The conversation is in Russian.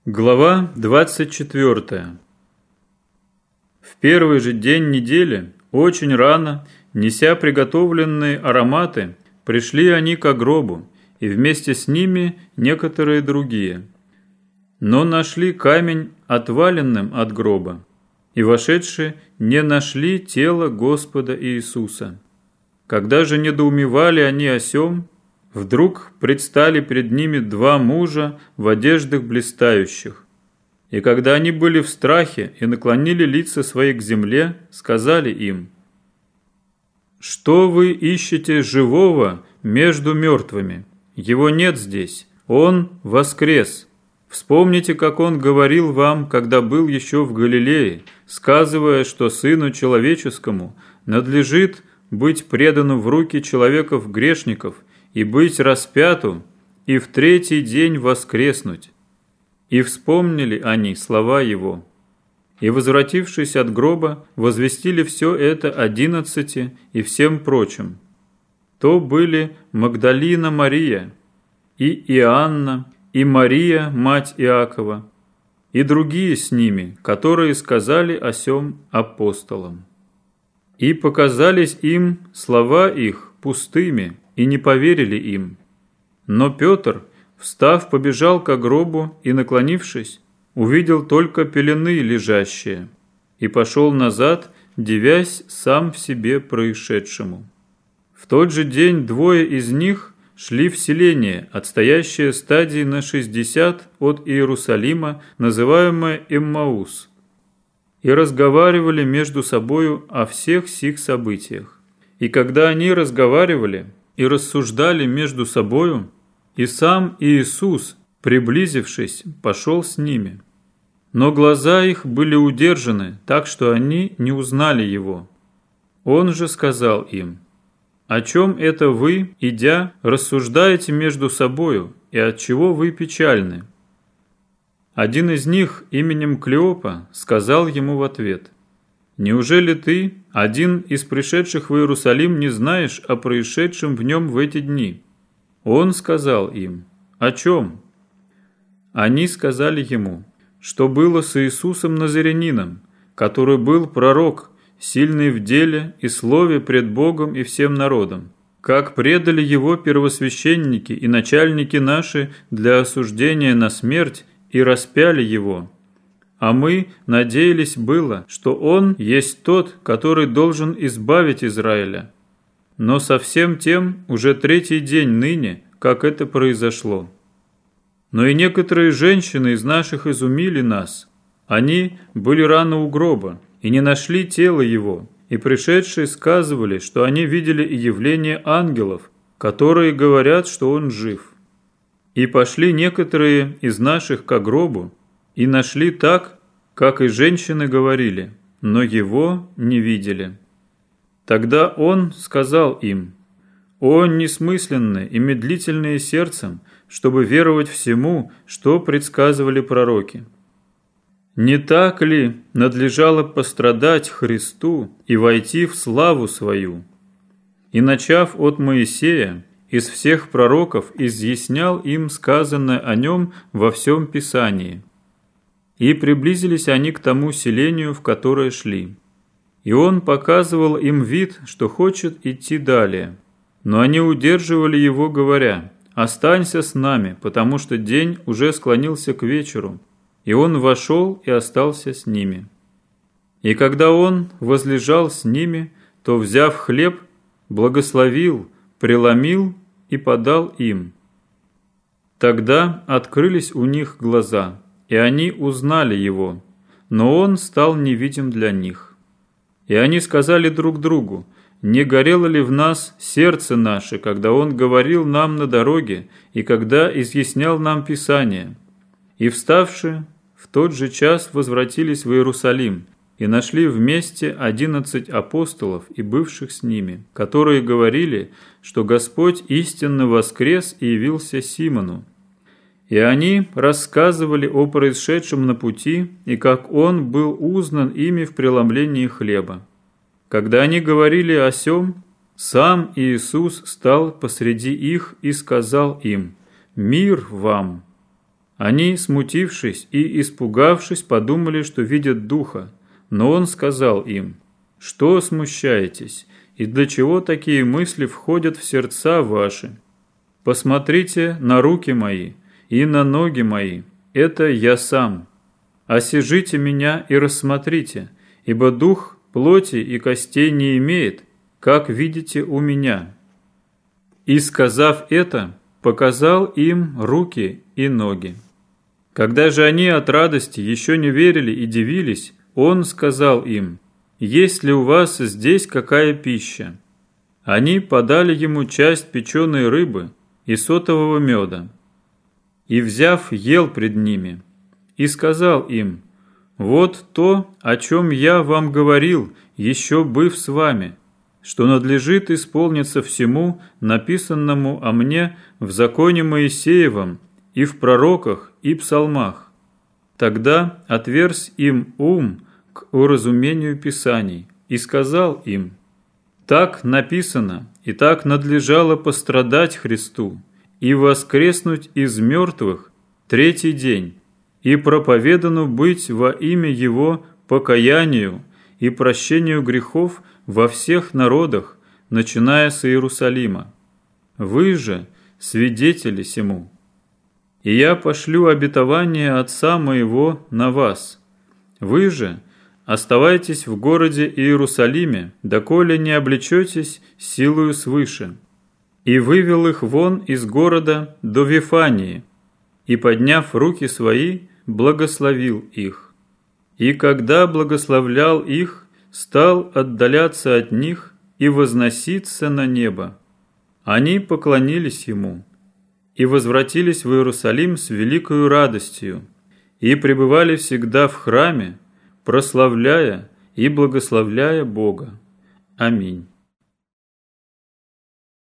Глава 24. В первый же день недели, очень рано, неся приготовленные ароматы, пришли они ко гробу, и вместе с ними некоторые другие. Но нашли камень отваленным от гроба, и вошедшие не нашли тело Господа Иисуса. Когда же недоумевали они о сем, вдруг предстали перед ними два мужа в одеждах блистающих. И когда они были в страхе и наклонили лица свои к земле, сказали им: «Что вы ищете живого между мертвыми? Его нет здесь, он воскрес. Вспомните, как он говорил вам, когда был еще в Галилее, сказывая, что Сыну Человеческому надлежит быть предану в руки человеков-грешников и быть распяту, и в третий день воскреснуть». И вспомнили они слова его. И, возвратившись от гроба, возвестили все это 11 и всем прочим. То были Магдалина Мария, и Иоанна, и Мария, мать Иакова, и другие с ними, которые сказали о сем апостолам. И показались им слова их пустыми, и не поверили им. Но Петр, встав, побежал ко гробу и, наклонившись, увидел только пелены лежащие, и пошел назад, дивясь сам в себе происшедшему. В тот же день двое из них шли в селение, отстоящее стадии на 60 от Иерусалима, называемое Эммаус, и разговаривали между собою о всех сих событиях. И когда они разговаривали и рассуждали между собою, и сам Иисус, приблизившись, пошел с ними. Но глаза их были удержаны, так что они не узнали его. Он же сказал им: «О чем это вы, идя, рассуждаете между собою, и отчего вы печальны?» Один из них именем Клеопа сказал ему в ответ: «Неужели ты, один из пришедших в Иерусалим, не знаешь о происшедшем в нем в эти дни?» Он сказал им: «О чем?» Они сказали ему, что было с Иисусом Назарянином, который был пророк, сильный в деле и слове пред Богом и всем народом, как предали его первосвященники и начальники наши для осуждения на смерть и распяли его. А мы надеялись было, что он есть тот, который должен избавить Израиля. Но со всем тем уже третий день ныне, как это произошло. Но и некоторые женщины из наших изумили нас. Они были рано у гроба и не нашли тела его, и пришедшие сказывали, что они видели и явление ангелов, которые говорят, что он жив. И пошли некоторые из наших ко гробу, и нашли так, как и женщины говорили, но его не видели. Тогда он сказал им: «О несмысленные и медлительные сердцем, чтобы веровать всему, что предсказывали пророки! Не так ли надлежало пострадать Христу и войти в славу свою?» И, начав от Моисея, из всех пророков изъяснял им сказанное о нем во всем Писании. И приблизились они к тому селению, в которое шли. И он показывал им вид, что хочет идти далее. Но они удерживали его, говоря: «Останься с нами, потому что день уже склонился к вечеру». И он вошел и остался с ними. И когда он возлежал с ними, то, взяв хлеб, благословил, преломил и подал им. Тогда открылись у них глаза, и они узнали его, но он стал невидим для них. И они сказали друг другу: «Не горело ли в нас сердце наше, когда он говорил нам на дороге и когда изъяснял нам Писание?» И, вставши, в тот же час возвратились в Иерусалим и нашли вместе 11 апостолов и бывших с ними, которые говорили, что Господь истинно воскрес и явился Симону. И они рассказывали о происшедшем на пути и как он был узнан ими в преломлении хлеба. Когда они говорили о сем, сам Иисус стал посреди их и сказал им: «Мир вам!» Они, смутившись и испугавшись, подумали, что видят духа. Но он сказал им: «Что смущаетесь, и для чего такие мысли входят в сердца ваши? Посмотрите на руки мои и на ноги мои, это я сам. Осижите меня и рассмотрите, ибо дух плоти и костей не имеет, как видите у меня». И, сказав это, показал им руки и ноги. Когда же они от радости еще не верили и дивились, он сказал им: «Есть ли у вас здесь какая пища?» Они подали ему часть печеной рыбы и сотового меда. И, взяв, ел пред ними, и сказал им: «Вот то, о чем я вам говорил, еще быв с вами, что надлежит исполниться всему, написанному о мне в законе Моисеевом и в пророках и псалмах». Тогда отверз им ум к уразумению Писаний и сказал им: «Так написано, и так надлежало пострадать Христу и воскреснуть из мертвых третий день, и проповедану быть во имя Его покаянию и прощению грехов во всех народах, начиная с Иерусалима. Вы же свидетели сему. И я пошлю обетование Отца моего на вас. Вы же оставайтесь в городе Иерусалиме, доколе не облечетесь силою свыше». И вывел их вон из города до Вифании, и, подняв руки свои, благословил их. И когда благословлял их, стал отдаляться от них и возноситься на небо. Они поклонились ему и возвратились в Иерусалим с великою радостью и пребывали всегда в храме, прославляя и благословляя Бога. Аминь.